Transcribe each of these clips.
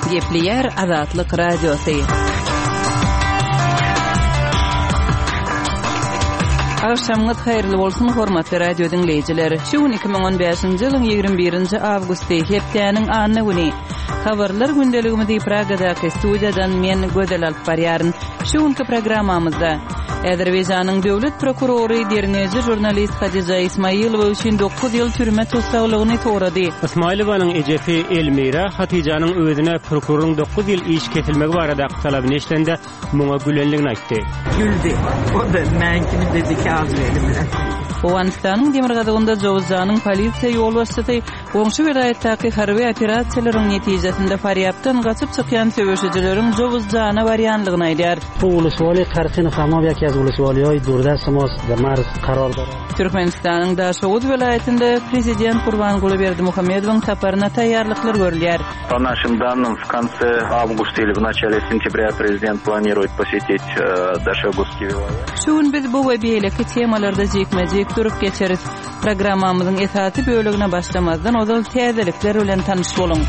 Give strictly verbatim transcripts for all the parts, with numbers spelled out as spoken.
Gepleyer Azatlyk Radiosu. Akşamňyz haýyrly bolsun hormatly radio dinleýijiler. Şu iki ming on beşinji ýylyň ýigirme birinji awgusty hepdeniň anyny güni. Habarlar gündeligimizi Pragadaky studiýadan men gödel alyp barýaryn. Şu günki programmamyzda Azerbaýjanyň döwlet prokurory derneji jurnalist Hadiza Ismaýylowa üçin dokuz ýyl türme tutsagylygyny sorady. Ismaýlowanyň ejefi Elmira Hatijanyň özüne prokuroryň dokuz ýyl iş ketilmegi barada talabyny eşlende muňa gülenligini aýtdy. Güldü. O da menkini dedi ki az verimler. Owanistan'ın Demirgazagynda Jowzanyň polisiýa ýol başçysy Goňşy welaýatdaky harby operasiýalaryň netijesinde Faryapdan gaçyp çykýan söwüşçileriň Jowzany barýanlygyny aýdýar. Bu uluswaly Qarqyn Hamam ýa-ki uluswaly durda samos demar karar bar. Türkmenistanyň Daşowuz welaýatynda prezident Gurbanguly Berdimuhammedowyň saparyna taýýarlyklar görülýär. По нашим данным, в конце августа или в начале сентября президент планирует посетить э, Дашогузский вилайет. Şuň biz bu we beýleki temalarda jekmejek durup geçeriz. Programmamyzyň esasy bölügine başlamazdan ozal täzelikler bilen tanyş boluň.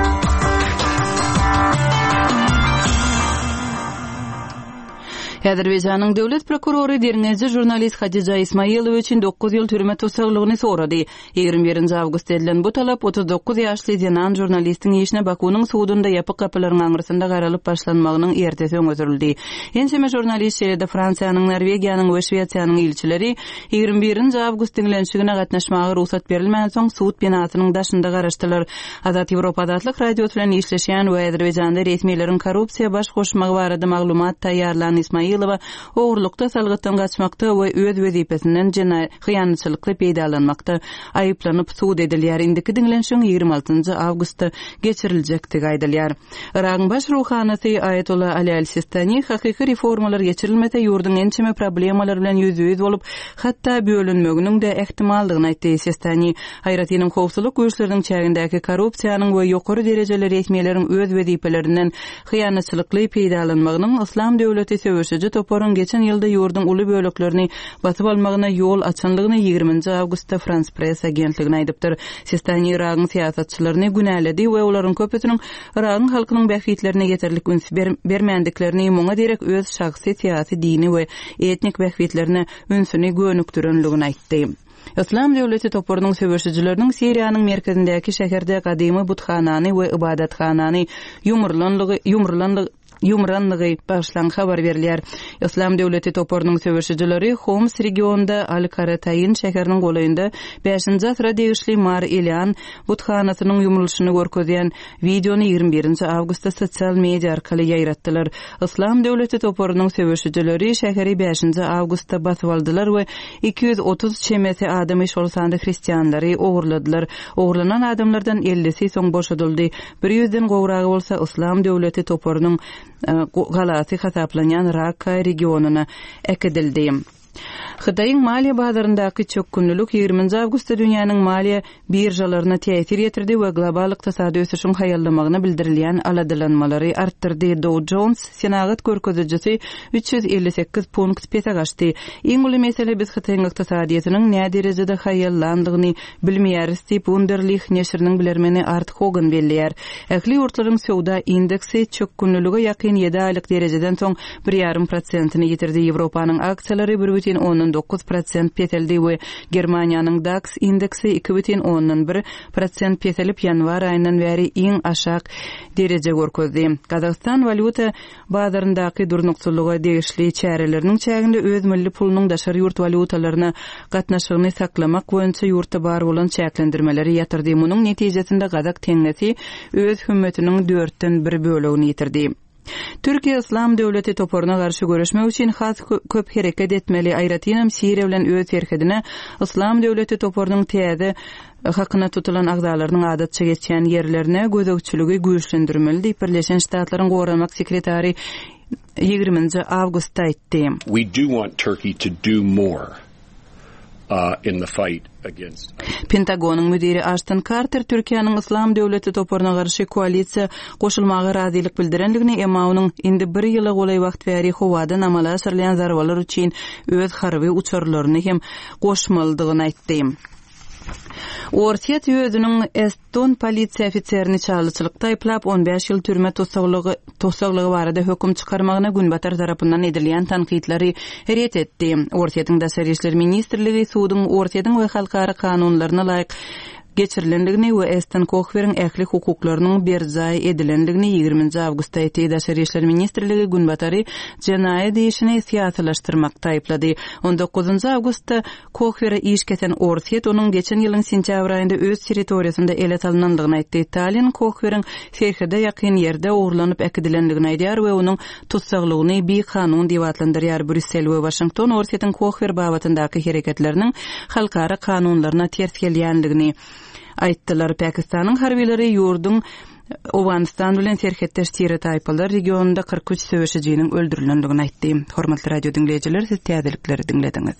Azerbaýjanyň döwlet prokurory derneji jurnalist Hadiza Ismaýylowa üçin dokuz ýyl türme tutsagylygyny sorady. ýygrimi birinji awgust edilen bu talap otuz dokuz ýaşly Zenan jurnalistiň işine Bakunyň sudunda ýapyk kapylaryň aňyrsynda garalyp başlanmagynyň ertesi öňüzürildi. Ençeme jurnalist şeýle Fransiýanyň, Norwegiýanyň we Şweýçarýanyň ilçileri ýygrimi birinji awgust dinlenşigine gatnaşmagy ruhsat berilmän soň sud binasynyň daşynda garaşdylar. Azat Ýewropa Azatlyk radio bilen işleşýän we Azerbaýjanda resmiýetlerin korrupsiýa baş goşmagy barada maglumat taýýarlanan Ismaýylowa oğurlukda salgytdan gaçmakda we öz wezipesinden hyýanatçylykly peýdalanmakda aýyplanyp sud edilýär. Indiki dinlenşiň ýygrimi altynjy awgustda geçiriljekdigi aýdylýar. Iragyň baş ruhanasy Ayatollah Ali al-Sistani hakyky reformalar geçirilmese ýurduň ençeme problemalar bilen ýüz-ýüz bolup, hatda bölünmeginiň de ehtimaldygyny aýtdy. Sistani haýratynyň howpsuzlyk güýçleriniň çägindäki korrupsiýanyň we ýokary derejeli resmiýetleriň öz wezipelerinden hyýanatçylykly peýdalanmagynyň Islam döwleti söwüşçi toporun geçen ýylda ýurdun uly böleklerini batyp almagyna ýol açanlygyny ýygrimiňji awgustda France Press agentligine aýdypdyr. Sistani Iragyň siýasatçylaryny günäledi we olaryň köpüsiniň Iragyň halkynyň bähwitlerine ýeterlik üns bermänliklerini muňa direk öz şahsy siýasy dini we etnik bähwitlerine ünsüni gönükdirenligini aýtdy. Islam döwleti toporunyň söwüşçileriniň Siriýanyň merkezindäki şäherde gadymy buthanany we ibadathanany ýumurlanlygy ýumurlanlygy Yumranlygy başlan habar berilýär. Islam döwleti toporunyň söwüşçileri Homs regionunda Al-Qaratayn şäheriniň golayynda beşinji asra degişli Mar Elian buthanasynyň ýumulşyny görkezýän videony ýygrimi birinji awgustda sosial media arkaly ýaýratdylar. Islam döwleti toporunyň söwüşçileri şäheri beşinji awgustda basyp aldylar we iki ýüz otuz çemesi adamy şol sanda hristianlary ogurladylar. Ogurlanan adamlardan ellisi soň boşadyldy. bir ýüzden gowragy bolsa Islam döwleti toporunyň galasy hasaplanýan Raqqa regionuna ekidildi. Hydaýyň maliýe bazaryndaky çökünlülük ýygrimiňji awgustda dünýäniň maliýe birjalaryna täsir ýetirdi we global ykdysady ösüşiň haýallamagyna bildirilýän aladylanmalary artdyrdy. Dow Jones senagat görkezijisi üç ýüz elli sekiz punkt pesagaşdy. Iň uly mesele biz Hydaýyň ykdysadyýatynyň näde derejede haýallandygyny bilmeýäris diýip Wunderlich neşriniň bilermeni Art Hogan belliýär. Ähli ýurtlaryň sowda indeksi çökünlülüge ýakyn ýedi aýlyk derejeden soň bir ýarym prosentyny ýetirdi. Ýewropanyň aksiýalary bir бүтін оннан dokuz prosent peteldi we Germaniýanyň DAX indeksi iki бүтін ondan bir prosent petelip ýanwar aýyndan bäri iň aşak dereje görkezdi. Kazakistan valyuta bazaryndaky durnukçylygy degişli çäreleriniň çäginde öz milli pulunyň daşary ýurt valyutalaryna gatnaşygyny saklamak boýunça ýurtda bar bolan çäklendirmeleri ýatyrdy. Munyň netijesinde Kazak teňnesi öz hümmetiniň dörtden bir bölegini ýitirdi. Türkiýe Islam döwleti toporuna garşy görüşmek üçin has köp hereket etmeli. Aýratynam Siriýa bilen öz terkedine Islam döwleti toporunyň täze hakyna tutulan agzalarynyň adatça geçýän ýerlerine gözegçiligi güýçlendirmeli diýip Birleşen Ştatlaryň gowramak sekretary ýygrimiňji awgustda aýtdy. We do want Turkey to do more uh, in the fight against. Pentagonyň müdiri Ashton Carter Türkiýanyň Islam döwleti toporuna garşy koalisiýa goşulmagy razylyk bildirenligini, emma onuň indi bir ýyla golay wagt bäri howadan amala asyrlayan zarbalar üçin öz harby uçurlaryny hem goşmalydygyny aýtdy. Ortiýet özüniň Eston polisiýa ofitserini çalyçylykda aýplap on beş ýyl türme tosaglygy tosaglygy barada höküm çykarmagyna Günbatar tarapyndan edilýän tanqidleri ret etdi. Ortiýetiň Daşary işler ministrligi suwdyň Ortiýetiň we halkara kanunlaryna laýyk geçirilendigini we Eston Kohver'in ähli hukuklarynyň berjay edilendigini ýygrimiňji awgustda aýtdy. Daşary işler ministrligi Günbatary jenaýat işini siýasalaşdyrmakda aýplady. on dokuzunçy awgustda Kohver'e iş keten Ortiýet onuň geçen ýylyň sentýabr aýynda öz territoriýasynda ele alynandygyny aýtdy. Italiýan Kohver'in Sehirde ýakyn ýerde oğurlanyp äkidilendigini aýdýar we onuň tutsaglygyny bir kanun diýip adlandyrýar. Brüssel we Washington Ortiýetiň Kohver babatyndaky hereketleriniň halkara kanunlaryna ters gelýändigini aýtdylar. Pakistanyň harbileri ýurdun Awganistan bilen serhetdeş stereotyplar regionunda kırk üç söwüşçijiň öldürilendigini aýtdy. Hormatly radio dinleýijiler, siz täzelikleri dinlediňiz.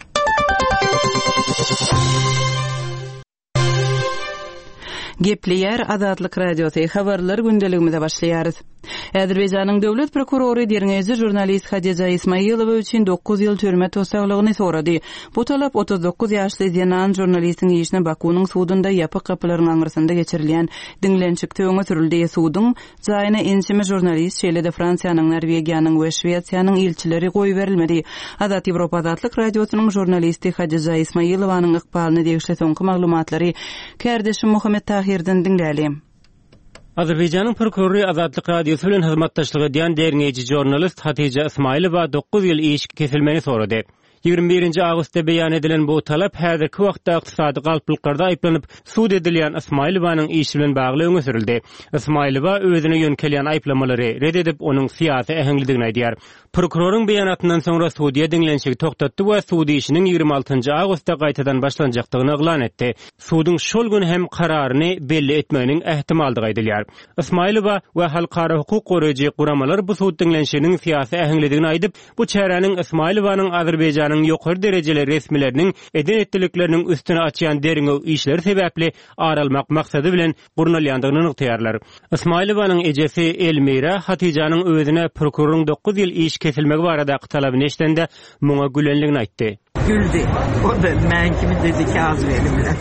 Gepleýär Azatlyk radiosy habarlar gündeligimize başlaýarys. Azerbaýjanyň döwlet prokurory derňezi jurnalist Hadiza Ismayilova üçin dokuz ýyl türme tosaglygyny sorady. Bu talap otuz dokuz ýaşly Zenan jurnalistiň işine Bakunyň suwdunda ýapyk kapylaryň aňyrsynda geçirilýän diňlençikde öňe sürildi. Suwdyň jaýyna ençime jurnalist şeýle-de Fransiýanyň, Norwegiýanyň we Şweýçarýanyň ilçileri goýup berilmedi. Azat Ýewropa Azatlyk radiosynyň jurnalisti Hadiza Ismayilowanyň ykbalyny degişli soňky maglumatlary Kärdeşim Muhammed Tahirden dinläli. Azerbaýjanyň prokurory Azatlyk radiosu bilen hyzmatdaşlygy edýän derňeji jurnalist Hatice Ismayilova dokuz ýyl iş kesilmeni sorady. ýygrimi birinji awgustda beýan edilen bu talap häzirki wagtda ykdysady galpylyklarda aýplanyp suwd edilýän Ismayilowanyň işi bilen bagly öňe sürildi. Ismayilova özüne ýönkelýän aýplamalary red edip onuň syýasy ähengligini aýdýar. Prokuroryň beýanatyndan soňra suwdiýa diňlenşigi toktatdy we suwd işiniň ýygrimi altynjy awgustda gaýtadan başlanjakdygyny eglan etdi. Suwdyň şol gün hem kararyny belli etmeginiň ähtimaldygy aýdylýar. Ismayilova we halkara hukuk goraýjy guramalar bu suwd diňlenşiginiň syýasy ähengligini aýdyp, bu çäräniň Ismayilowanyň Azerbaýjanyň ýokary derejeli resmileriniň eden etdilikleriniň üstüne açýan deriňe işleri sebäpli aralmak maksady bilen gurnalýandygyny ýokdaýarlar. Ismayilowanyň ejesi Elmira Hatijanyň özüne prokuroryň dokuz ýyl iş kesilmegi barada talabyny eşdende muňa gülenligini aýtdy. Güldü. O da men kimi dedi ki az verimler.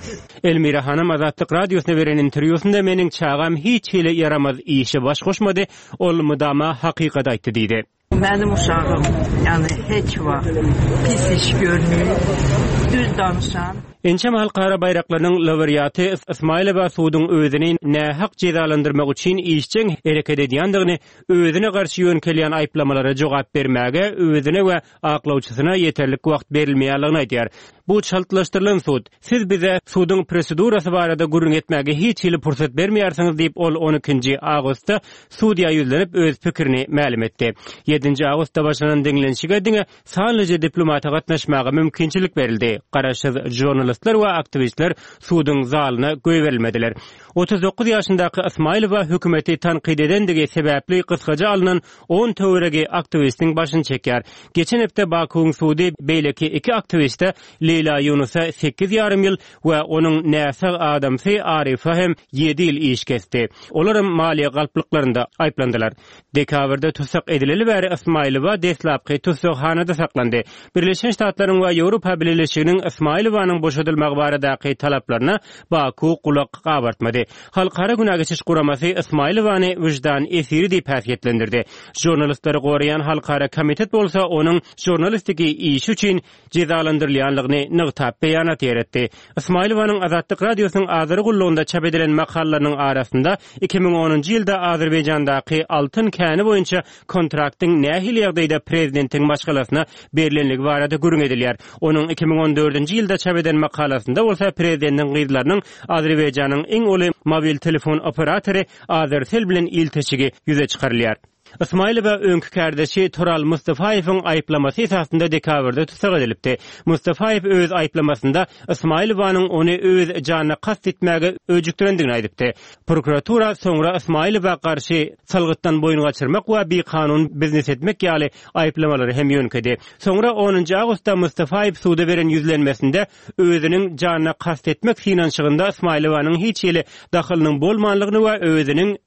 Elmira hanım Azatlyk radiosyna beren interwýusynda meniň çağam hiç hile yaramaz işe baş goşmady, ol mudama hakykat aýtdy diýdi. Benim uşağım yani hiç wagt pis iş görmüyor, düz danışan. Ençem halkara bayraklarynyň laureaty Ismayilova suwdyň özüni nähaq jezalandyrmak üçin işçiň hereket edýändigini, özüne garşy ýönkelýän aýplamalara jogap bermäge özüne we aklawçysyna ýeterlik wagt berilmeýändigini aýdýar. Bu çaltlaşdyrılan suwd, siz bize suwdyň prosedurasy barada gurrun etmäge hiç hili pursat bermeýärsiňiz diýip ol on ikinji awgustda suwdiýa ýüzlenip öz pikirini ma'lum etdi. ýedinji awgustda başlanan diňlenşige diňe sanlyca diplomata gatnaşmaga mümkinçilik berildi. Garaşyz jurnalistler we aktivistler suwdyň zalyna göý berilmediler. otuz dokuz ýaşyndaky Ismayilova hökümeti tanqid edendigi sebäpli kıskaca alınan on töweregi aktivistiň başyny çekýär. Geçen hepde Bakuň suwdy beýleki iki aktiviste Leyla Yunusa sekiz ýarym ýyl we onuň näse adamsy Arifa hem ýedi ýyl iş kesdi. Olaryň maliýe galpylyklarynda aýplandylar. Dekabrda tutsak edileli bäri Ismayilova deslapky tutsakhanada saklandy. Birleşen Ştatlaryň we Ýewropa Birleşiginiň Ismayilowanyň boşadylmagy baradaky talaplaryna Baku kulak gabartmady. Halkara günah geçiş guramasy Ismayilowany wyjdan esiri diýip häsiýetlendirdi. Jurnalistlary goraýan halkara komitet bolsa onuň jurnalistiki işi üçin jezalandyrylýanlygyny nygtap beýanat ýeretdi. Ismayilowanyň Azatlyk radiosynyň azyry gullugynda çap edilen makallalarynyň arasynda iki ming onunji ýylda Azerbaýjandaky altyn käni boýunça kontraktyň nähili ýagdaýda prezidentiň başgalasyna berilenligi barada gurrun edilýär. Onuň iki ming on dördünji ýylda çap eden makalasynda bolsa prezidentiň gyzlarynyň Azerbaýjanyň iň uly mobil telefon operatory Azersel bilen iltiçigi ýüze çykarylýar. Ismayilova öňkü kardeşi Tural Mustafaýewiň aýplamasy esasında dekabrda tutsak edilipdi. Mustafaýew öz aýplamasynda Ismayilowanyň ony öz janyna kast etmäge öjükdirendigini aýdypdy. Prokuratura soňra Ismayilova garşy salgytdan boyun gaçyrmak we bir kanun biznes etmek ýaly aýplamalary hem ýönkedi. Soňra onunji awgustda Mustafaýew suwda beren ýüzlenmesinde özüniň janyna kast etmek finançygynda Ismayilowanyň hiç ýeli dahylynyň bolmanlygyny we özüniň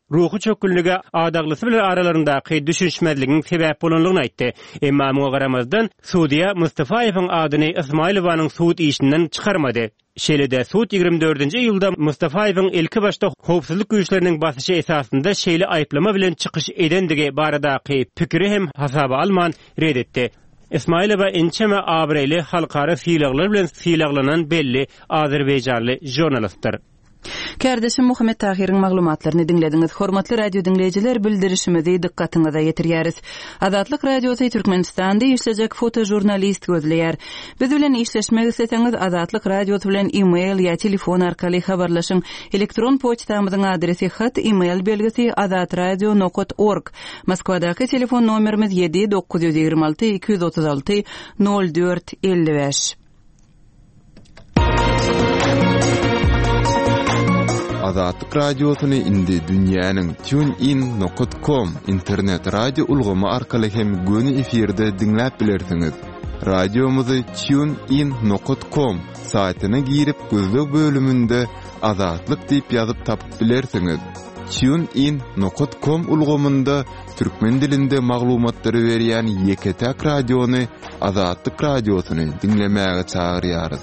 ruhy çöküllige adaglysı bilen aralaryndaky düşünşmezligiň sebäp bolanlygyny aýtdy. Emma muňa garamazdan Suudiýa Mustafaýewiň adyny Ismailowanyň suud işinden çykarmady. Şeýle-de suud ýigirmi dördünji ýylda Mustafaýewiň ilki başda howpsuzlyk güýçleriniň basyşy esasynda şeýle aýplama bilen çykyş edendigi baradaky pikiri hem hasaba alman red etdi. Ismailowa ençeme abreyli halkara fiýlaglar bilen fiýlaglanan belli Azerbeýjanly jurnalistdir. Kardeşim Muhammed Tahir'in maglumatlaryny dinlediňiz. Hormatly radio dinleyijiler, bildirişimizi dikkatiňize ýetirýäris. Azatlyk radiosy Türkmenistanda işlejek fotojurnalist gözleýär. Biz bilen işleşmek isleseňiz Azatlyk radiosy bilen e-mail ýa telefon arkaly habarlaşyň. Elektron poçtamyzyň adresi hat e-mail belgisi azatradio nokta org. Moskwadaky telefon nomerimiz yedi dokuz yüz ýygrimi alty iki yüz otuz alty nol dört elli beş. Azatlyk radiosyny indi dünýäniň TuneIn nokta com internet radio ulgamy arkaly hem göni efirde dinläp bilersiňiz. Radiomuzy TuneIn nokta com saýtyna girip gözlek bölümünde Azatlyk diýip ýazyp tapyp bilersiňiz. TuneIn nokta com ulgamynda türkmen dilinde maglumatlary berýän ýeketäk radiony Azatlyk radiosyny dinlemäge çagyrýarys.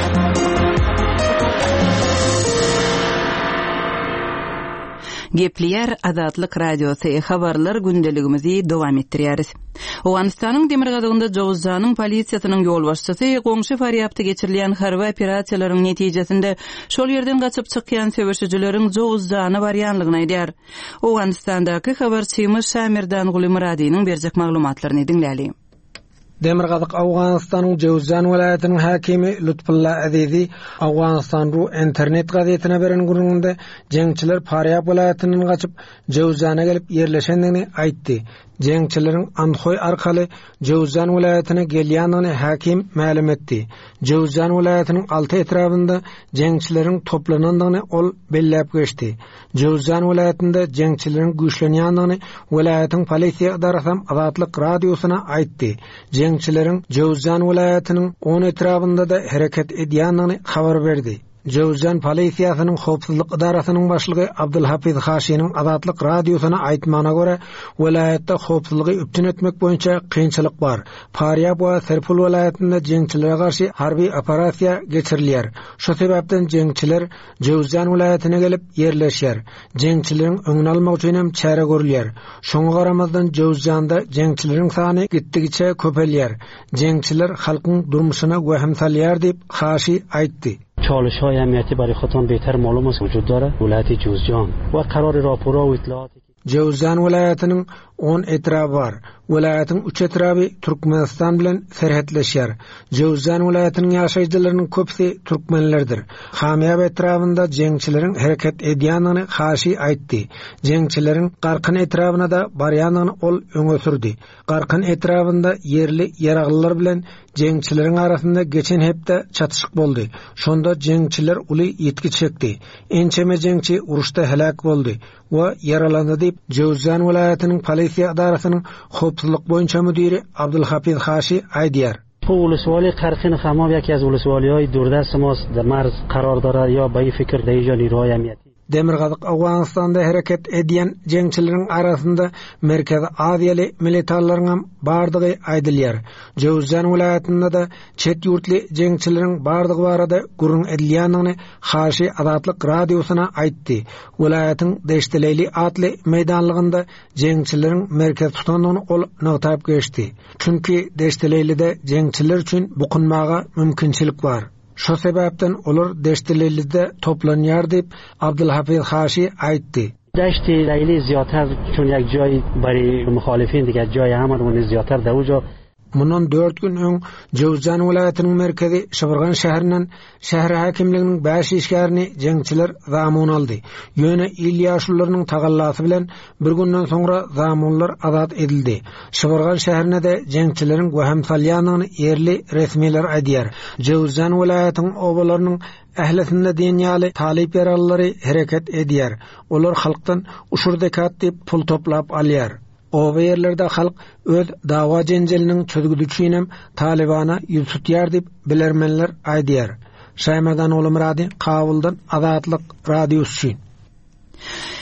Gepliyer Azatlyk radiosy habarlar gündeligimizi dowam etdirýäris. Owganystanyň Demirgazagynda Jowuzjanyň polisiýasynyň ýol başçysy goňşy Faryapda geçirilýän harby operasiýalaryň netijesinde şol ýerden gaçyp çykýan söwüşçüleriň Jowuzjany barýanlygyny aýdýar. Owganystandaky habarçymyz Şamirdan Gulymuradynyň berjek maglumatlaryny dinläli. Demirgazak Awganystanyň Jowuzjan welaýatynyň hakimi Lutfulla Azizi Awganystanyň internet gazetine beren gurulmanda jeňçiler Faryap welaýatynyň gaçyp Jowuzjana gelip ýerleşendigini aýtdy. Jeňçileriň Anhoy arkaly Jowuzjan welaýatyna gelýändigini hakim ma'lum etdi. Jowuzjan welaýatynyň alty etrafynda jeňçileriň toplanandygyny ol belläp geçdi. Jowuzjan welaýatynda jeňçileriň güýçlenýändigini welaýatyň polisiýa idarasy Azatlyk radiosyna aýtdy. Jeňçileriň Jowuzjan welaýatynyň on etrafynda da hereket edýändigini habar berdi. Jowuzjan polisiýasynyň howpsuzlyk idarasynyň başlygy Abdulhafiz Haşiňiň Azatlyk radiosyna aýtmana görä, welaýatda howpsuzlygy üptün etmek boýunça kynçylyk bar. Faryap we Serpul welaýatynda jeňçilere garşy harby operasiýa geçirilýär. Şo sebäpden jeňçiler Jowuzjan welaýatyna gelip ýerleşýär. Jeňçileriň öňüni almak üçin hem çäre görülýär. Şoňa garamazdan Jowuzjanda jeňçileriň sany gitdigiçe köpelýär. Jeňçiler halkyň durmuşyna wehem salýar diýip Haşi aýtdy. چالش‌های امنیتی برای خودتان بهتر معلوم است وجود داره. ولایت جوزجان و قرار راپورها و اطلاعاتی Jowuzjan welaýatynyň on etrafy bar. Welaýatyň üç etrafy Türkmenistan bilen serhetleşýär. Jowuzjan welaýatynyň ýaşaýjylarynyň köpsi türkmenlerdir. Hamyab etrafynda jeňçileriň hereket edýändigini Haşi aýtdy. Jeňçileriň Garkyn etrafyna da barýanlygyny ol öňe sürdi. Garkyn etrafynda yerli ýaraglylar bilen jeňçileriň arasynda geçen hepde çatışyk boldy. Şonda jeňçiler uly ýetki çekdi. Ençeme jeňçi uruşda helak boldy we yaralandy diýip Jowuzjan welaýatynyň polisiýa idarasynyň howpsuzlyk boýunça müdiri Abdulhafiz Haşi aýdýar. Bu ولسوالی قرقین خمام یکی از ولسوالی‌های دوردست ماست، در مرز قرار دارد یا به این فکر در اینجا نیروهای امنیتی. Demirgazak Awganystanda hereket edýän jeňçileriň arasynda Merkezi Aziýaly militarlaryň bardygy aýdylýar. Jowuzjan welaýatynda da çet ýurtly jeňçileriň bardygy barada gurun edilýändigini Haşi Azatlyk radiosyna aýtdy. Welaýatyň Deşdeleyli atly meýdanlygynda jeňçileriň merkez tutanlygyny ol nagtaýyp geçdi. Çünki Deşdeleylide jeňçiler üçin bukunmaga mümkinçilik bar. Şo sebäpden olar Deşdeleyli'de toplanýar diýip Abdulhafiz Haşi aýtdy. Deşdeleyli ziyatır çün ýek joy bari muhalifin diýer joy hamar ony ziyatır da ujo. Mundan dört gün öň Jowuzjan welaýatynyň merkezi Şybyrgan şäherinden şäher hakimliginiň beş işgärini jeňçiler zamun aldy. Ýöne il ýaşlullarynyň tagallasy bilen bir günden soňra zamunlar azat edildi. Şybyrgan şäherine de jeňçileriň wehem salýanyny ýerli resmiler aýdýar. Jowuzjan welaýatynyň obalarynyň ählisinde dünýäli talip ýarallary hereket edýär. Olar halkdan uşur zekat diýip pul toplap alýar. O yerlerde halk öz dawa jenjeliniň çözgüdü üçin hem Talibana ýüz tutýar diýip bilermenler aýdýar. Şaýmadan Gulymurady Kabuldan Azatlyk radiosy.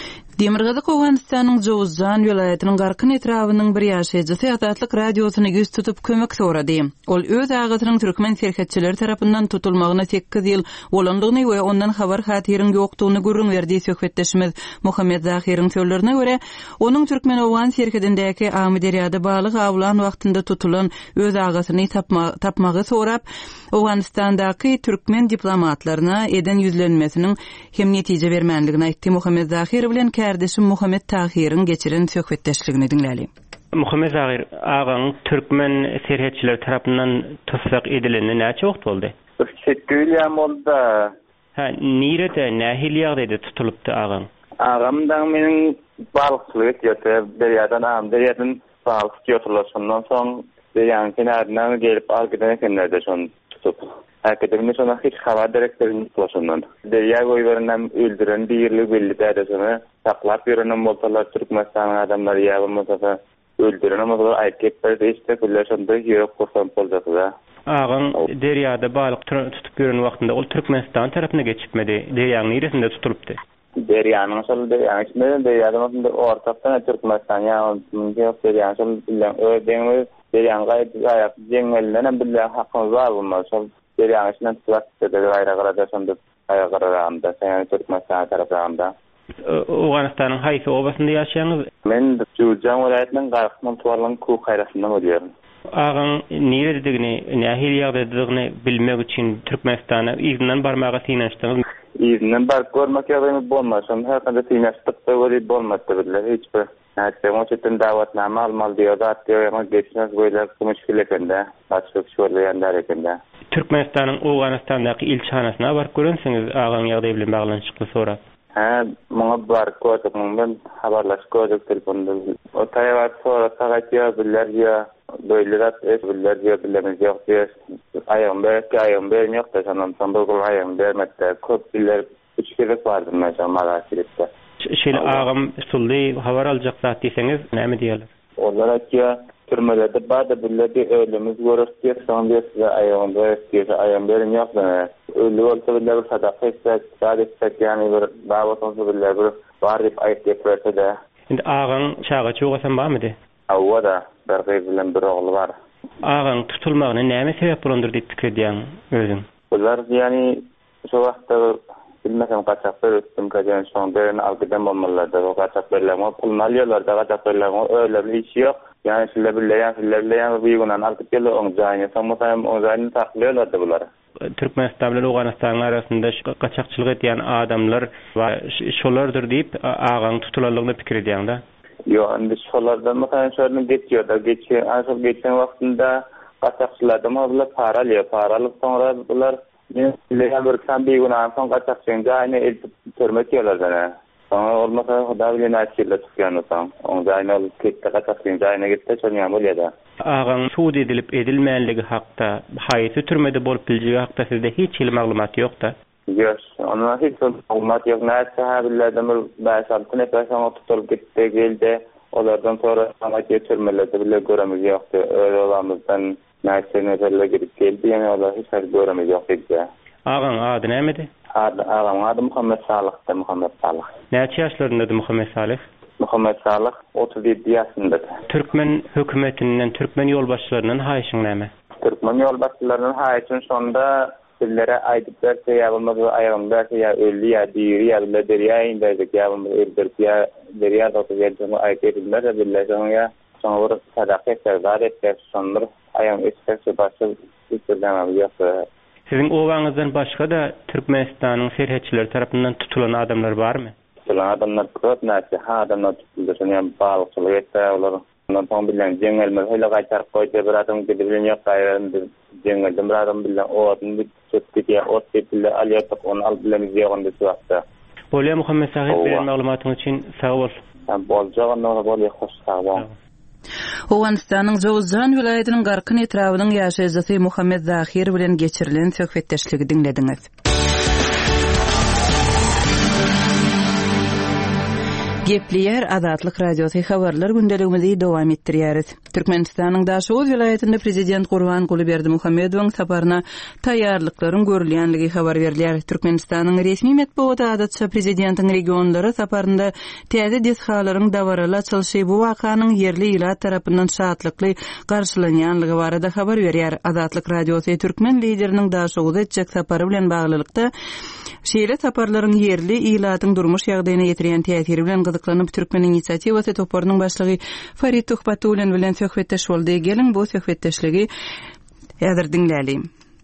Demirgazyk Owganystanyň Jowzjan welaýatynyň garkyn etrawynyň bir ýaşaýjysy Azatlyk radiosyny ýüz tutup kömek sorady. Ol öz agatynyň türkmen serhetçileri tarapyndan tutulmagyna sekiz ýyl bolandygyny we ondan habar hatyryň ýokdugyny görüň berdi söhbetdeşimiz Muhammed Zahiryň sözlerine göre, onuň türkmen Owgan serhetindäki Amyderyada balyk awlan wagtynda tutulan öz agatyny tapma, tapmagy sorap, Owganystandaky türkmen diplomatlaryna eden ýüzlenmesiniň hem netije bermenligini aýtdy. Muhammed Zahir bilen kardeşim Muhammed Tahiryň geçiren söhbetdeşligini dinläli. Muhammed Zahir, agaň türkmen serhetçiler tarapyndan tutsak edileni näçe wagt boldy? sekiz ýyl boldy. Ha, nirede, nähil ýagdaýda tutulupdy agaň? Agamdan meniň balykçylyk etýär, derýadan am, derýadan balyk ýoturlaşyndan soň derýanyň kenaryndan gelip algydan kenlerde şonu tutup. Akademini şona hiç habar direktörünün tutuluşundan. Derya goýberinem öldüren birlik belli däresini saklap ýörenem bolsalar Türkmenistanyň adamlary ýa bolmasa öldüren bolsalar aýdyp berdi işte kullaşynda ýörek kursan bolsa. Agaň derýada balyk tutup ýören wagtynda ol Türkmenistan tarapyna geçipmedi. Derýanyň ýeresinde tutulupdy. Derýanyň şol derýanyň içinde derýanyň ortakdan Türkmenistan ýa derýanyň şol bilen öýdeňi derýanyň gaýat jeňelden bilen hakyny bar bolmaz. Derýanyň içinden tutulupdy gaýra garadaşynda aýagararanda sen Türkmenistan tarapynda. Owganystanyň haýsy obasynda ýaşaýaňyz? Men Jowzjan welaýatynyň garkyman tuwarlyň ku haýrasynda bolýar. Agaň niredigini, nähil ýagdaýdygyny bilmek üçin Türkmenistana ýygynyň barmagy synanyşdyňyz. Ýygynyň bar görmek ýagdaýy bolmaz. Her kандай synanyşdykda boli bolmady bilen hiç bir. Näçe moçetden dawatnama almaly diýýar, diýýär, geçen goýlar müşkilekende, başlyk şöýleýänler ekende. Türkmenistanyň Owganystandaky ilçhanasyna barıp görensiňiz, agaň ýagdaý bilen baglanşykly sorap. Ha, muňa bar koýduk, men habarlaş koýduk telefonda. O taýwat sonra tagatyýar biller ýa doýlarat es biller ýa bilemiz ýok diýär. Aýam berki aýam ber ýok da sanam sandyk aýam bermekde köp biller üç kere bardy mesela Malaty'de. Şeýle agam sully habar aljak zat diýseňiz näme diýerler? Onlar aýtýar türmelerde bada billerde ölümüz görürdiýär, soňra size aýam berdi, aýam berin ýok da. Ölü bolsa biller sadaka etsek, sadaka etsek ýani bir dawat bolsa biller bir bar diýip aýtyp berdi. Indi agaň çağa çoğasan barmydy? Awada bir bilen bir ogly bar. Agaň tutulmagyna näme sebäp bolandyr diýip pikir diýen özüň? Bular ýani şu wagtda bilmesem kaçak berdim kajan şondan algydan bolmalarda o kaçak berleme pul malýarlarda kaçak berleme öyle bir iş ýok. Yani şille bilen şille bilen bir günden altyp gelo on jaýny samosam on jaýny taklýarlar bular. Türkmenistan bilen Owganystan arasynda kaçakçylyk edýän adamlar we şolardyr diýip agaň tutulalygyny pikir edýäň-de. Yo, indi şolardan mekan şonu geçiyor da geçiyor. Asıl geçen wagtynda kaçakçylardan bular para alýar, para alyp soňra bular legal bir kan bir günden soň kaçakçyň jaýyny eltip törmek ýerler. Sonra olmasa Huda bilen açyla tutýanysam, oň jaýyny alyp ketdi, kaçakçyň jaýyna gitdi, şonýa bolýar. Agaň suud edilip edilmeýänligi hakda, haýsy türmede bolup biljigi hakda sizde hiç il maglumat ýok-da? Ýok, ona hiç maglumat ýok. Näçe haberlerden bir beş altı nefer soňra tutulyp gitdi, geldi. Olardan sonra amaçy türmelerde bile göremiz ýokdy. Öýle olamyzdan näçe neferler gidip geldi, ýani olar hiç göremiz ýok idi. Agaň ady näme? Ağam adı Muhammed Salih, Muhammed Salih. Näçe ýaşlaryndadyr Muhammed Salih? Muhammed Salih otuz ýedi ýaşyndadyr. Türkmen hökümetinden, Türkmen ýolbaşçylarynyň haýyşyň näme? Türkmen ýolbaşçylarynyň haýyşyň şonda dillere aýdyp berse ýa bolmasa aýagyny berse ýa ölli ýa diýri ýa bile derýa ýa ýa bolmasa öldirip ýa derýa topa gelýän aýdyp berse bile şoňa şoňa sadaka etsek, etsek şondur aýam etsek başga istirlemem ýok. Sizin owaňyzdan başga da Türkmenistanyň serhetçileri tarapyndan tutulan adamlar barmy? Tutulan adamlar köp näçe adamlar tutuldy, şoňa balykçylyk etdi, olar ondan soň bilen jeňelme höle gaýtar goýdy, bir adam gidip bilen ýok gaýrandy, jeňelden bir adam bilen owadyny bir çökdi, ot bilen alýatyp onu alyp bilen ýeňde şuwakda. Bolýar Muhammed Sahip bilen maglumatyň üçin sag bol. Boljaganda bolýar, hoş sag bol. Owganystanyň Jowzjan welaýatynyň garkyn etrawynyň ýaşaýjysy Muhammed Zahir bilen geçirilen söhbetdeşligi dinlediňiz. Gepleyer Azatlyk Radiosu habarlar gündeligimizi dowam etdirýäris. Türkmenistanyň Daşoğuz vilayetinde prezident Gurban Gulyberdimuhammedowyň saparyna taýýarlyklaryň görülýänligi habar berilýär. Türkmenistanyň resmi matbuaty adatça prezidentiň regionlary saparynda täze deshalaryň dawarala açylyşy bu wakanyň yerli ýylat tarapyndan şatlykly garşylanýanlygy barada habar berýär. Azatlyk Radiosu türkmen lideriniň Daşoğuzda etjek sapary bilen baglylykda şeýle saparlaryň yerli ýylatyň durmuş ýagdaýyna ýetirýän täsiri bilen gyzyklanyp türkmen inisiatywasy toparynyň başlygy Farid Tuhbatulen bilen söhbetdeş boldy. Gelin bu söhbetdeşligi ýazyr dinläli.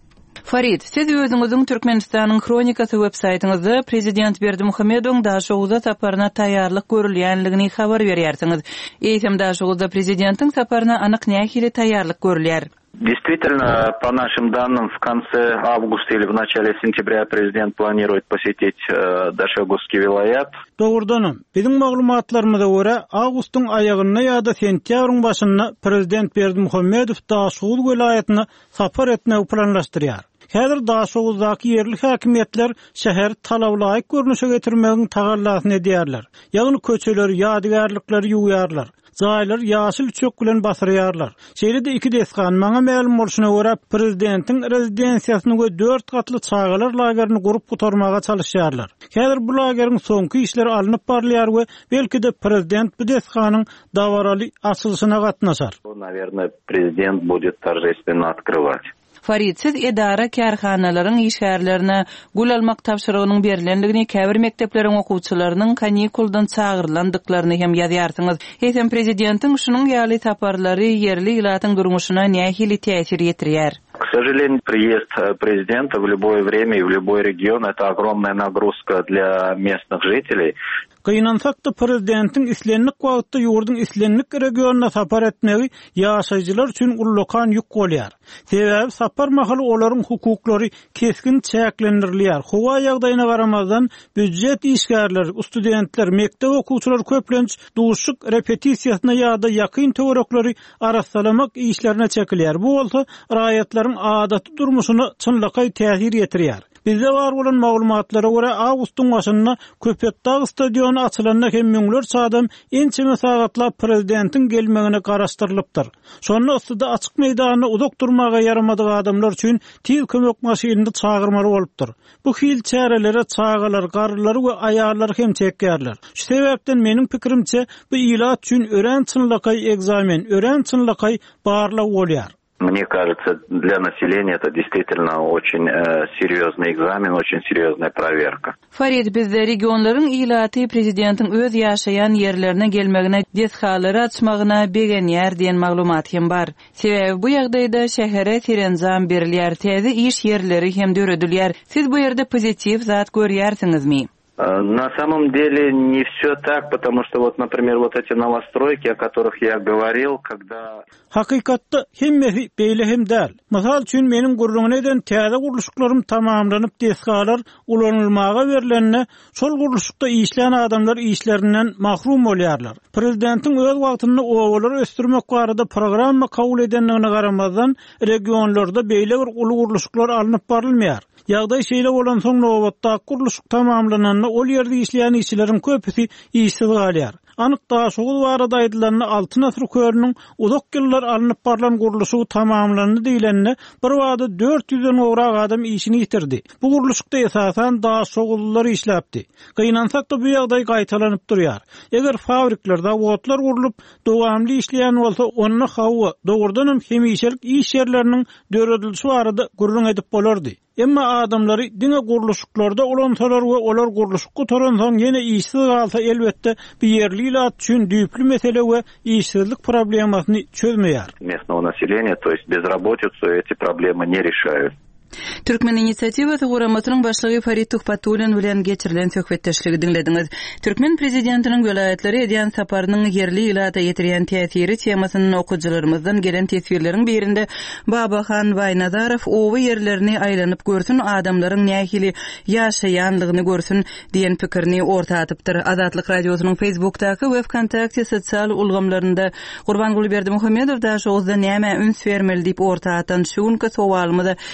Farid, siz özüňiziň Türkmenistanyň kronikasy websaytyňyzda prezident Berdimuhammedowyň Daşoğuzda saparyna taýýarlyk görülýänligini habar berýärsiňiz. Eýsem Daşoğuzda prezidentiň saparyna anyk nähili taýýarlyk görülýär? Действительно, по нашим данным, в конце августа или в начале сентября президент планирует посетить э, Daşoguzский vilayet. Doğrudanam. Bizim maglumatlarymyza görä, awgustyň aýagyna ýa-da sentýabryň başyna prezident Berdimuhammedow Daşoguz vilayetine sapar etmek planlaşdyrýar. Häzir Daşoguzdaky yerli häkimetler şäher talawlaýyk görnüşe getirmegiň tagallasyn edýärler. Ýagny köçeler, ýadygarlyklary ýuwýarlar. Zaýlar ýaşyl çök bilen basyrýarlar. Şeýlede iki deskan maňa ma'lum bolşuna görä prezidentiň rezidensiýasyna dört gatly çağalar lagerini gurup gutarmaga çalışýarlar. Häzir bu lagerin soňky işleri alınıp barlýar we belki de prezident bu deskanyň dawaraly açylyşyna gatnaşar. Наверное, президент будет торжественно открывать. Farid, siz edara kärhanalaryň işgärlerine gul almak tapşyrygynyň berilendigini, käbir mektepleriň okuwçylarynyň kanikuldan çağırlandyklaryny hem ýazýarsyňyz. Heýsem prezidentiň şunyň ýaly saparlary yerli ýylatyň durmuşyna nähili täsir ýetirýär? К сожалению, приезд президента в любое время и в любой регион – это огромная нагрузка для местных жителей. Gynansak da prezidentiň islenlik wagtda ýurdun islenlik regionuna sapar etmegi ýaşaýjylar üçin ullukan ýük bolýar. Sebäbi sapar mahaly olaryň hukuklary keskin çäklendirilýär. Howa ýagdaýyna garamazdan büdjet işgärleri, studentler, mektep okuwçylary köplenç duşuk repetisiýasyna ýa-da ýakyn töwereklери arasalamak işlerine çekilýär. Bu bolsa raýatlaryň adaty durmuşyna çynlykay täsir ýetirýär. Bizde var bolan maglumatlara görä awgustyň başynda Köpetdağ stadionu açylanda hem müňler çadam ençeme sagatla prezidentiň gelmegine garaşdyrylypdyr. Şonu üstüde açyk meýdanyna uzak durmaga yaramadyk adamlar üçin tez kömek maşynyny çağırmaly bolupdyr. Bu hil çärelere çağalar, garlar we aýarlar hem çekýärler. Şu sebäpden meniň pikirimçe bu ýylat üçin ören çynlykay egzamen, ören çynlykay barla bolýar. Мне кажется, для населения это действительно очень э, серьезный экзамен, очень серьезная проверка. Farid, bizde regionlaryň ýylaty prezidentiň öz ýaşaýan ýerlerine gelmegine deshalary açmagyna begenýär diýen maglumat hem bar. Sebäbi bu ýagdaýda şähere terenzam berilýär, täze iş ýerleri hem döredilýär. Siz bu ýerde pozitiv zat görýärsiňizmi? На самом деле не все так, потому что вот, например, вот эти новостройки, о которых я говорил, когда... Hakykatda hemmesi beýle hem däl. Mysal üçin meniň gurrungyň eden täze guruluşlarym tamamlanyp deskalar ulanylmaga berilende, şol guruluşda işleyen adamlar işlerinden mahrum bolýarlar. Prezidentiň öz wagtynda owalar östürmek barada programma kabul edenligine garamazdan regionlarda beýle bir uly guruluşlar alınıp barylmaýar. Ýagdaý şeýle bolan soň nowatda guruluşyk tamamlananda ol ýerde işleyen işçileriň köpüsi işsiz galýar. Anyk Daşoguz barada aýdylan altı asr körüniň uzak ýyllar alınıp barlan guruluşy tamamlandy diýilende bir wagtda dört ýüzden owrak adam işini ýitirdi. Bu guruluşda esasan Daşoguzlar işläpdi. Gynansak da bu ýagdaý gaýtalanyp durýar. Eger fabriklarda wotlar gurulup dowamly işleýän bolsa, onu hawa dogurdanam hemişelik iş ýerleriniň döredilişi barada gurrun edip bolardy. Emma adamlary diňe guruluşyklarda olansalar we olar guruluşyk gutaran soň ýene işsiz galsa elbetde bir ýerli ýylat üçin düýpli mesele we işsizlik problemasyny çözmeýär. Местного населения, то есть безработицу, эти проблемы не решают. Türkmen inisiatywasy guramatynyň başlygy Farid Tuhbatulen bilen geçirilen söhbetdeşligi dinlediňiz. Türkmen prezidentiniň welaýatlary edýän saparynyň yerli ýylata ýetirýän täsiri temasyny okuwçylarymyzdan gelen tesbirleriň birinde Babahan Baýnazarow owy ýerlerini aýlanyp görsün, adamlaryň nähili ýaşaýanlygyny görsün diýen pikirini orta atypdyr. Azatlyk Radiosynyň Facebookdaky we Wkontakte sosial ulgamlarynda Gurban Gulyberdimuhammedow Daşoguzda näme üns bermeli diýip orta atan şuňky sowalymyza şeýle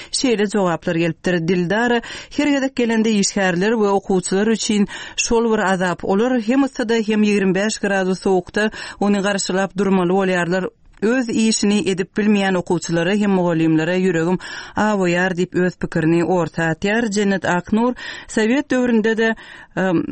beýle jogaplar gelipdir. Dildar her gedek gelende işgärler we okuwçylar üçin şol bir azap olur. Hem ısıda hem ýigirmi beş gradus sowukda ony garşylap durmaly bolýarlar. Öz işini edip bilmeýän okuwçylara hem mugallimlere ýüregim awaýar diýip öz pikirini orta atýar. Cennet Aknur Sowet döwründe de um,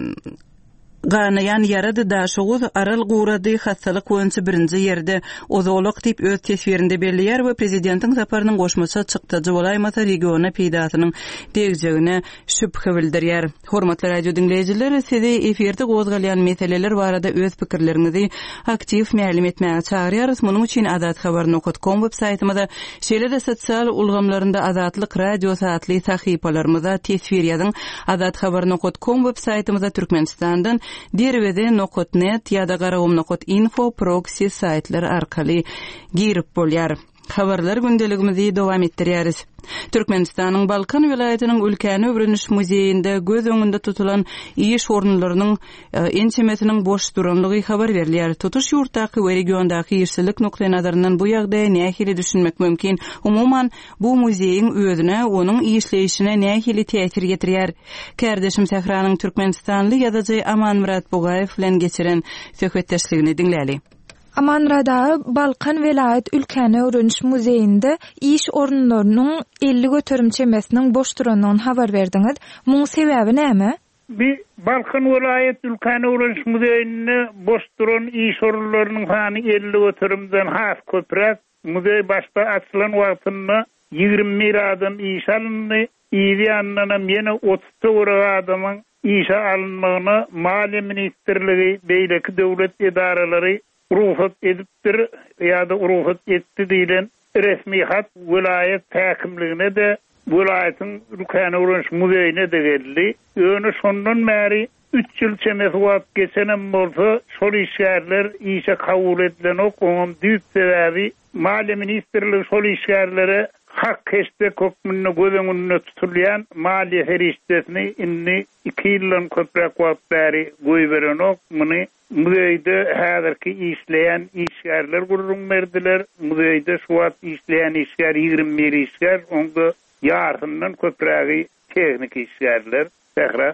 ganayan yarady da şoğuz aral gurady hastalyk boýunça birinji ýerde ozoluk diýip öz tesbirinde belliýär we prezidentiň saparynyň goşmasy çykdyjy bolaýmasa regiona peýdatynyň degjegine şüphe bildirýär. Hormatly radio dinleýijiler, sizi efirde gozgalýan meseleler barada öz pikirlerinizi aktiv mälim etmäge çagyrýarys. Munyň üçin azat habar nokta com web saytymyzda şeýle-de sosial ulgamlarynda azatlyk radio saatly sahypalarymyza tesbir ýazyň. azat habar nokta com web saytymyzda Türkmenistandan derwede nokta net ýa-da garagum nokta info proxy saytlar arkaly girip bolýar. Habarlar gündeligimizi dowam etdirýäris. Türkmenistanyň Balkan vilayatynyň Ülkäni öwreniş muzeýinde göz öňünde tutulan iş orunlarynyň ençemesiniň boş duranlygy habar berilýär. Tutuş ýurtdaky we regiondaky işçilik nokta nazaryndan bu ýagdaýy nähili düşünmek mümkin. Umuman bu muzeýiň özüne, onuň işleyişine nähili täsir getirýär. Kärdeşim Sähranyň Türkmenistanly ýazyjy Aman Murat Bugaýew bilen geçiren söhbetdeşligini dinläli. Amanrada Balkan Velayet Ülkäni öwreniş muzeýinde iş orunlarynyň elli götürümçemesiniň boş duranlygyny habar berdiňiz. Muň sebäbi näme? Bir Balkan Velayet Ülkäni öwreniş muzeýinde boş duran iş orunlarynyň sany elli götürümden has köpräk. Muzeý başda açylan wagtynda ýigirmi miradan iş alındy. Ýa-da ýanyna meni otuz töwre adamyň iş alınmagyna Maliýe ministrligi beýleki döwlet edaralary ruhsat edipdir ýa-da ruhsat etdi diýilen resmi hat vilayet häkimligine de vilayetin Ülkäni öwreniş muzeýine de geldi. Öňe şondan bäri üç ýyl çemes wagt geçenem bolsa şol işgärler işe kabul edilen ok oňam düýp sebäbi Maliýe ministrligi şol işgärlere hak kespe köpmünni gözüňünde tutulýan Maliýe feriştesini inni iki ýyldan köprek wagt bäri goýberen ok. Muny muzeýde häzirki işleýän işgärler gurrun berdiler. Muzeýde şu wagt işleýän işgär ýigirmi bir işgär, onda ýardymdan köpregi teknik işgärler. Sähra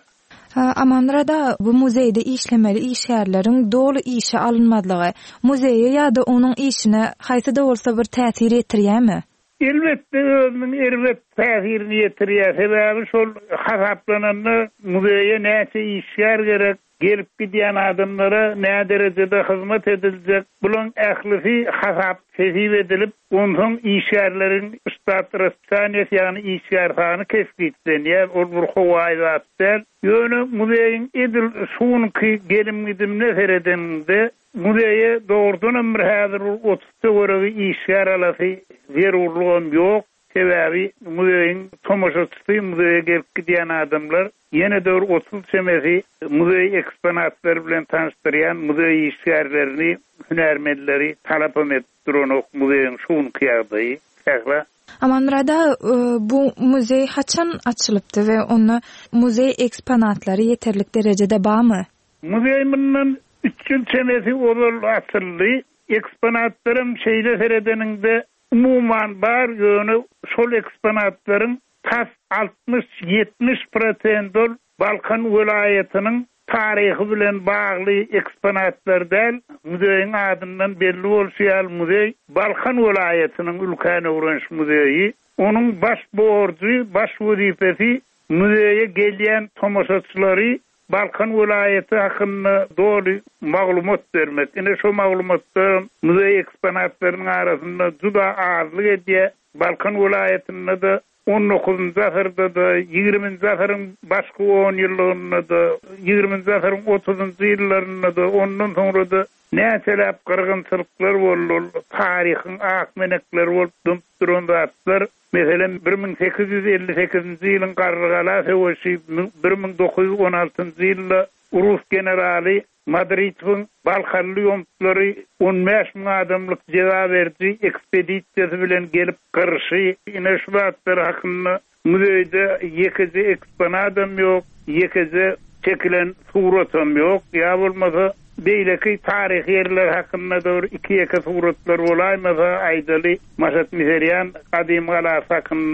Amanrada bu muzeýde işlemeli işgärleriň dolu işe alınmadlygy muzeýe ýa-da onuň işine haýsy-da bolsa bir täsir etdirýärmi? Elbette özünün elbet täsirini ýetirýär. Sebäbi şol hasaplanandy muzeýe näçe işgär gerek, gelip gidýän adamlara nä derejede hyzmat ediljek. Bulan ählisi hasap sezip edilip, ondan işgärleriň üstad raspaniýasy ýagny işgär sany kesgitlenýär. Ol bir howaýatdan ýöne muzeýiň edil şuňky gelim gidimne seredende muzeýe dogrudan bir häzir otuz töwregi işgär alasy zerurlugam ýok. Sebäbi muzeýiň tomoşaçysy muzeýe gelip gidýän adamlar ýene de otuz çemesi muzeý eksponatlary bilen tanıştyrýan muzeý işgärlerini hünärmenleri talap edip duran ok muzeýiň şuňky ýagdaýy. Sähra Amanrada bu muzeý haçan açylypdy we onu muzeý eksponatlary ýeterlik derejede barmy? Muzeý bundan üç ýyl çemesi ol açyldy. Eksponatlarym şeýle seredeninde umuman bar ýöne şol eksponatlaryň tas altmış ýetmiş prosent Balkan vilayatynyň taryhy bilen bagly eksponatlardan muzeýiň adyndan belli bolýar. Muzeý Balkan vilayatynyň Ülkäni öwreniş muzeýi. Onuň baş borjy, baş wezifesi muzeýe gelýän tomoşaçylary Balkan vilayaty hakynda dolu maglumat bermek. Ine şu maglumatlar muzeý eksponatlarynyň arasynda juda azlyk edýär. Balkan vilayatynda da on dokuzuncu asyrda da ýigirminji asyryň başky on ýyllygynda da ýigirminji asyryň otuzuncu ýyllaryna da ondan soňra da näçelep gyrgynçylyklar boldy. Taryhyň akmenekleri bolup duranlar. Meselen bir ming sekiz ýüz elli sekizinji ýylyň garrygala sewşi bir ming dokuz ýüz on altynjy ýylda Rus generali Madrid'in Balkanly ýomtlary on beş ming adamlyk jeza berdi. Ekspedisiýasy bilen gelip gyrşy. Ine şu wagtlar hakynda muzeýde ýekiji eksponatym ýok, ýekiji çekilen suratam ýok. Ýa bolmasa beýleki taryhy ýerler hakynda da iki ýeke suratlar bolaýmasa aýdaly Maşat Miheryan Kadim Galas hakynda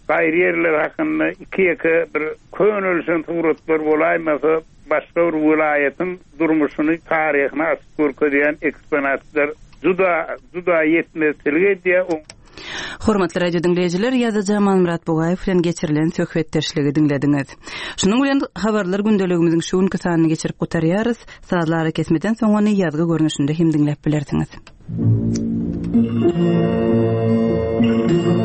gaýry yerler hakynda iki-iki bir könülsün suratlar bolaýmasa başga bir vilayatyň durmuşyny taryhyna açyp görkezýän eksponatlar juda juda yetmezligi diýe. Hormatly radio dinleyijiler, ýazyjy Murat Bogaýew bilen geçirilen söhbetdeşligi dinlediňiz. Şunuň bilen habarlar gündeligimiziň şu günki sanyny geçirip gutarýarys. Saatlara kesmeden soň ony ýazgy görnüşinde hem dinläp bilersiňiz.